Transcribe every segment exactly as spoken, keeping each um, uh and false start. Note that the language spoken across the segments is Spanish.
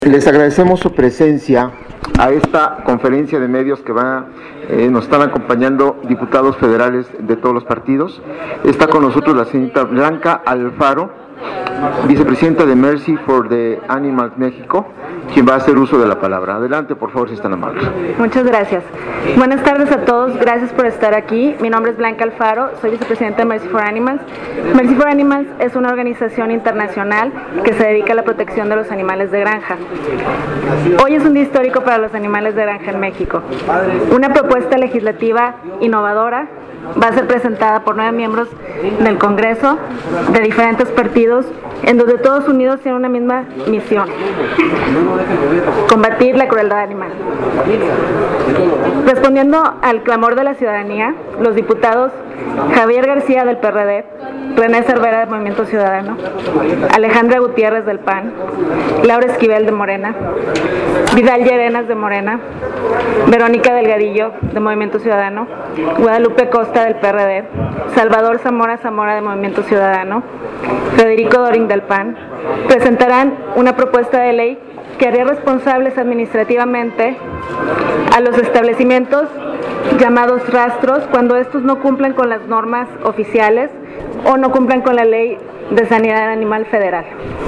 Les agradecemos su presencia a esta conferencia de medios que va, eh, nos están acompañando diputados federales de todos los partidos. Está con nosotros la señorita Blanca Alfaro, vicepresidenta de Mercy for the Animals México, quien va a hacer uso de la palabra. Adelante, por favor, si están amables. Muchas gracias. Buenas tardes a todos, gracias por estar aquí. Mi nombre es Blanca Alfaro, soy vicepresidenta de Mercy for Animals. Mercy for Animals es una organización internacional que se dedica a la protección de los animales de granja. Hoy es un día histórico para los animales de granja en México. Una propuesta legislativa innovadora va a ser presentada por nueve miembros del Congreso de diferentes partidos, en donde todos unidos tienen una misma misión: combatir la crueldad animal. Respondiendo al clamor de la ciudadanía, los diputados Javier García del P R D, René Cervera del Movimiento Ciudadano, Alejandra Gutiérrez del P A N, Laura Esquivel de Morena, Vidal Llerenas de Morena, Verónica Delgadillo de Movimiento Ciudadano, Guadalupe Costa del P R D, Salvador Zamora Zamora de Movimiento Ciudadano, Federico Doring del P A N, presentarán una propuesta de ley que haría responsables administrativamente a los establecimientos llamados rastros cuando estos no cumplen con las normas oficiales o no cumplan con la Ley de Sanidad Animal Federal.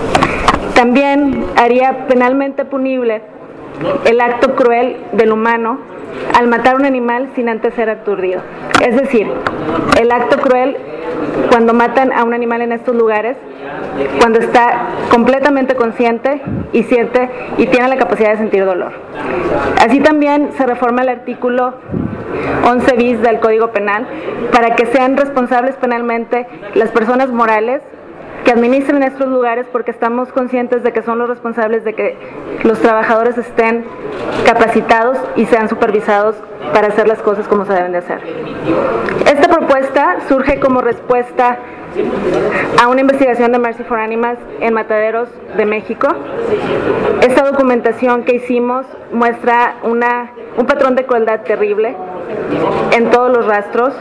También haría penalmente punible el acto cruel del humano al matar un animal sin antes ser aturdido. Es decir, el acto cruel cuando matan a un animal en estos lugares, cuando está completamente consciente y siente y tiene la capacidad de sentir dolor. Así también se reforma el artículo once bis del Código Penal para que sean responsables penalmente las personas morales que administren estos lugares, porque estamos conscientes de que son los responsables de que los trabajadores estén capacitados y sean supervisados para hacer las cosas como se deben de hacer. Esta propuesta surge como respuesta a una investigación de Mercy for Animals en mataderos de México. Esta documentación que hicimos muestra una, un patrón de crueldad terrible en todos los rastros.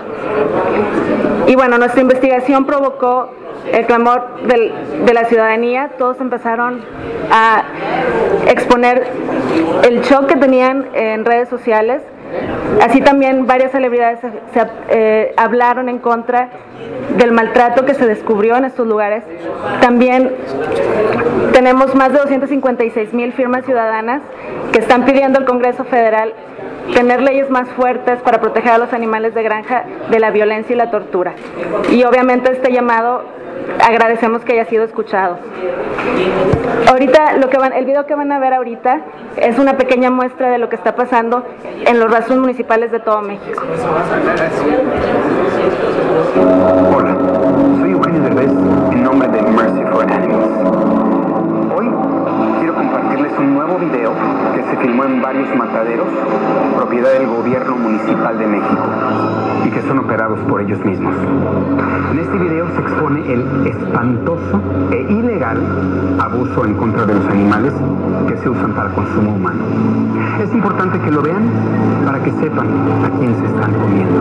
Y bueno, nuestra investigación provocó el clamor del, de la ciudadanía. Todos empezaron a exponer el shock que tenían en redes sociales. Así también varias celebridades se, se, eh, hablaron en contra del maltrato que se descubrió en estos lugares. También tenemos más de doscientas cincuenta y seis mil firmas ciudadanas que están pidiendo al Congreso Federal tener leyes más fuertes para proteger a los animales de granja de la violencia y la tortura. Y obviamente este llamado agradecemos que haya sido escuchado. Ahorita, lo que van, el video que van a ver ahorita es una pequeña muestra de lo que está pasando en los rastros municipales de todo México. Hola, soy Eugenio Derbez en nombre de Mercy for Animals. Hoy quiero compartirles un nuevo video que se filmó en varios mataderos, propiedad del gobierno municipal de México, y que son operados por ellos mismos. En este video se expone el espantoso e ilegal abuso en contra de los animales que se usan para consumo humano. Es importante que lo vean para que sepan a quién se están comiendo.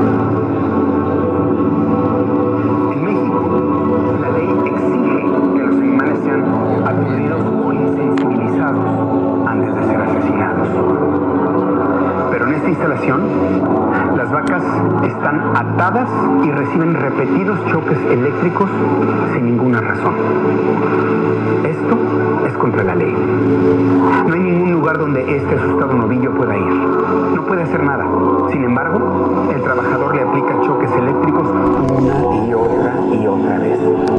En México, la ley exige que los animales sean aturdidos o insensibilizados antes de ser asesinados. Pero en esta instalación, las vacas están atadas y reciben repetidos choques eléctricos sin ninguna razón. Esto es contra la ley. No hay ningún lugar donde este asustado novillo pueda ir. No puede hacer nada. Sin embargo, el trabajador le aplica choques eléctricos una y otra y otra vez.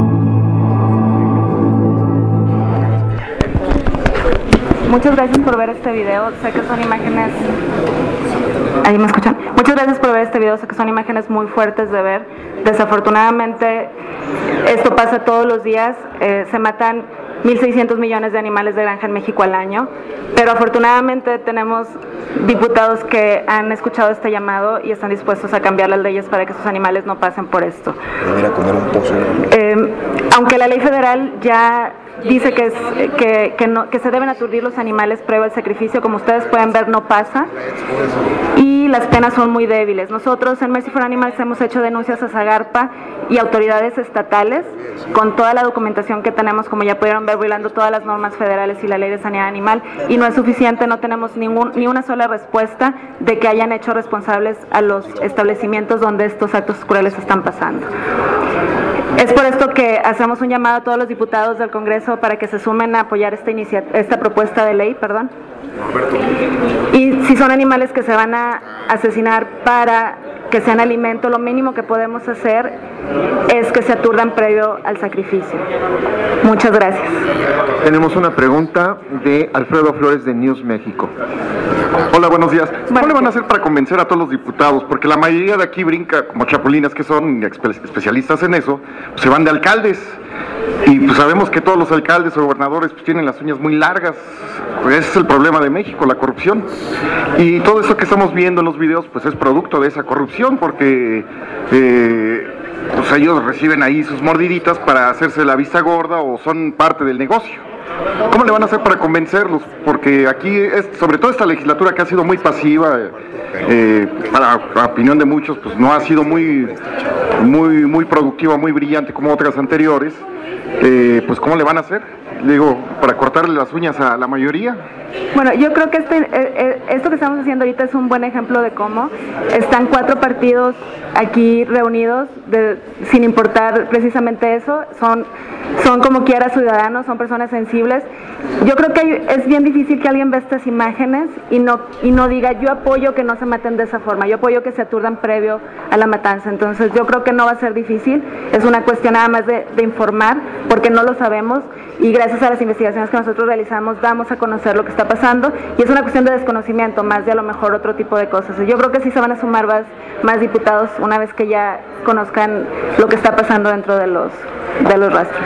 Muchas gracias por ver este video. Sé que son imágenes... ¿Ahí me escuchan? Muchas gracias por ver este video. Sé que son imágenes muy fuertes de ver. Desafortunadamente, esto pasa todos los días. Eh, se matan mil seiscientos millones de animales de granja en México al año. Pero afortunadamente tenemos diputados que han escuchado este llamado y están dispuestos a cambiar las leyes para que sus animales no pasen por esto. Ir a comer un pozo. Eh, aunque la ley federal ya dice que, es, que, que, no, que se deben aturdir los animales previo al sacrificio. Como ustedes pueden ver, no pasa. Y las penas son muy débiles. Nosotros en Mercy for Animals hemos hecho denuncias a Zagarpa y autoridades estatales con toda la documentación que tenemos, como ya pudieron ver, violando todas las normas federales y la ley de sanidad animal, y no es suficiente, no tenemos ningún, ni una sola respuesta de que hayan hecho responsables a los establecimientos donde estos actos crueles están pasando. Es por esto que hacemos un llamado a todos los diputados del Congreso para que se sumen a apoyar esta, inicia- esta propuesta de ley, perdón. Y si son animales que se van a asesinar para que sean alimento, lo mínimo que podemos hacer es que se aturdan previo al sacrificio. Muchas gracias. Tenemos una pregunta de Alfredo Flores de News México. Hola, buenos días. ¿Cómo Bueno, le van a hacer para convencer a todos los diputados? Porque la mayoría de aquí brinca, como chapulines que son espe- especialistas en eso, pues se van de alcaldes. Y pues sabemos que todos los alcaldes o gobernadores pues tienen las uñas muy largas. Ese es el problema de México, la corrupción. Y todo eso que estamos viendo en los videos pues es producto de esa corrupción, porque eh, pues ellos reciben ahí sus mordiditas para hacerse la vista gorda o son parte del negocio. ¿Cómo le van a hacer para convencerlos? Porque aquí, es, sobre todo esta legislatura que ha sido muy pasiva, eh, para la opinión de muchos, pues no ha sido muy, muy, muy productiva, muy brillante como otras anteriores. Eh, pues ¿cómo le van a hacer? Digo, para cortarle las uñas a la mayoría. Bueno, yo creo que este, eh, eh, esto que estamos haciendo ahorita es un buen ejemplo de cómo están cuatro partidos aquí reunidos, de, sin importar precisamente eso, son, son como quiera ciudadanos, son personas sensibles. Yo creo que hay, es bien difícil que alguien vea estas imágenes y no, y no diga, yo apoyo que no se maten de esa forma, yo apoyo que se aturdan previo a la matanza. Entonces yo creo que no va a ser difícil, es una cuestión nada más de, de informar, porque no lo sabemos, y gracias a las investigaciones que nosotros realizamos damos a conocer lo que está pasando, y es una cuestión de desconocimiento más de a lo mejor otro tipo de cosas. Yo creo que sí se van a sumar más, más diputados una vez que ya conozcan lo que está pasando dentro de los, de los rastros.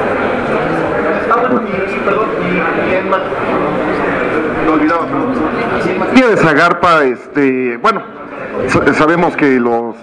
Día de Zagarpa, este, bueno, sabemos que los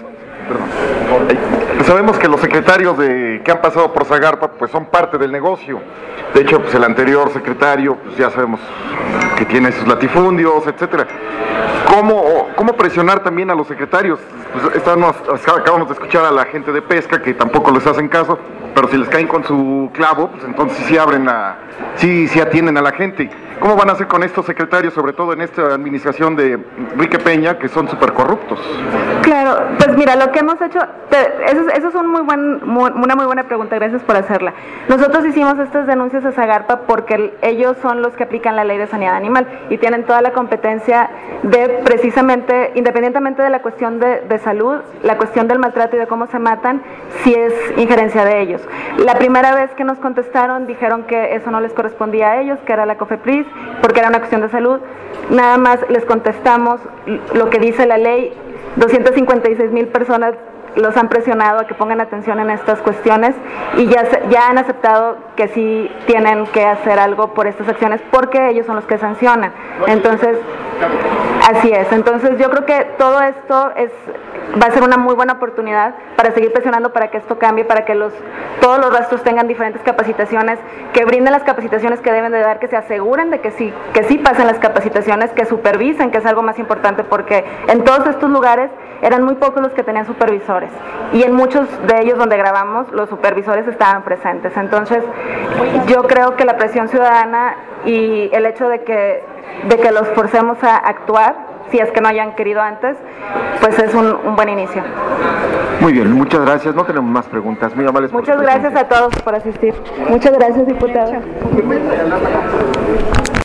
Perdón. Sabemos que los secretarios de, que han pasado por Zagarpa pues son parte del negocio. De hecho, pues el anterior secretario, pues ya sabemos que tiene sus latifundios, etcétera. ¿Cómo, cómo presionar también a los secretarios? Pues estamos, acabamos de escuchar a la gente de pesca que tampoco les hacen caso, pero si les caen con su clavo, pues entonces sí abren la, sí, sí atienden a la gente. ¿Cómo van a hacer con estos secretarios, sobre todo en esta administración de Enrique Peña, que son súper corruptos? Claro, pues mira, lo que hemos hecho, eso, eso es un muy buen, muy, una muy buena pregunta, gracias por hacerla. Nosotros hicimos estas denuncias a Zagarpa porque ellos son los que aplican la ley de sanidad animal y tienen toda la competencia de precisamente, independientemente de la cuestión de, de salud, la cuestión del maltrato y de cómo se matan, sí es injerencia de ellos. La primera vez que nos contestaron dijeron que eso no les correspondía a ellos, que era la COFEPRIS, porque era una cuestión de salud. Nada más les contestamos lo que dice la ley. doscientas cincuenta y seis mil personas los han presionado a que pongan atención en estas cuestiones y ya, ya han aceptado que sí tienen que hacer algo por estas acciones porque ellos son los que sancionan. Entonces, así es. Entonces yo creo que todo esto es va a ser una muy buena oportunidad para seguir presionando para que esto cambie, para que los todos los rastros tengan diferentes capacitaciones, que brinden las capacitaciones que deben de dar, que se aseguren de que sí, que sí pasen las capacitaciones, que supervisen, que es algo más importante, porque en todos estos lugares eran muy pocos los que tenían supervisores y en muchos de ellos donde grabamos los supervisores estaban presentes. Entonces yo creo que la presión ciudadana y el hecho de que, de que los forcemos a actuar, si es que no hayan querido antes, pues es un, un buen inicio. Muy bien, muchas gracias. No tenemos más preguntas. Muy amables. Muchas gracias a todos por asistir. Muchas gracias, diputado.